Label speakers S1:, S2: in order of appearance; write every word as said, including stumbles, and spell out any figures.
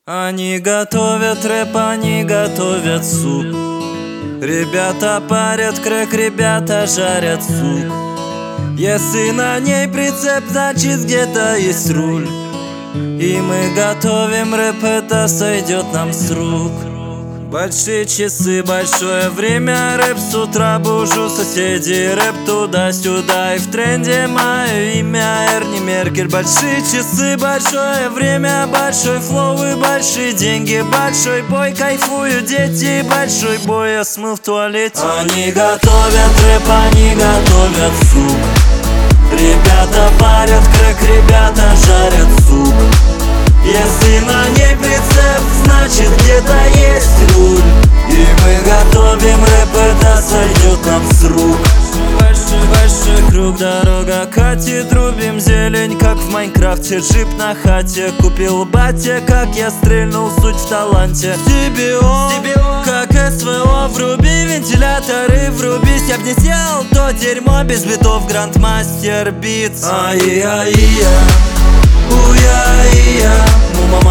S1: Они готовят рэп, они готовят суп. Ребята парят крэк, ребята жарят суп. Если на ней прицеп, значит где-то есть руль. И мы готовим рэп, это сойдет нам с рук. Большие часы, большое время, рэп с утра бужу соседей. Рэп туда-сюда и в тренде мое имя Эрни Меркель. Большие часы, большое время, большой флоу и большие деньги. Большой бой, кайфую дети, большой бой, я смыл в туалете. Они готовят рэп, они готовят суп. Ребята парят крэк, ребята жарят суп. Если на ней прицеп, значит где-то есть руль. И мы готовим рэп, это сойдет нам с рук. Большой, большой круг, дорога катит, рубим зелень, как в Майнкрафте. Джип на хате, купил батя, как я стрельнул, суть в таланте. си би о, как эс вэ о, вруби вентиляторы, врубись. Я б не сделал то дерьмо без битов, Грандмастер Битс. Ай-яй-я, уя-я, мама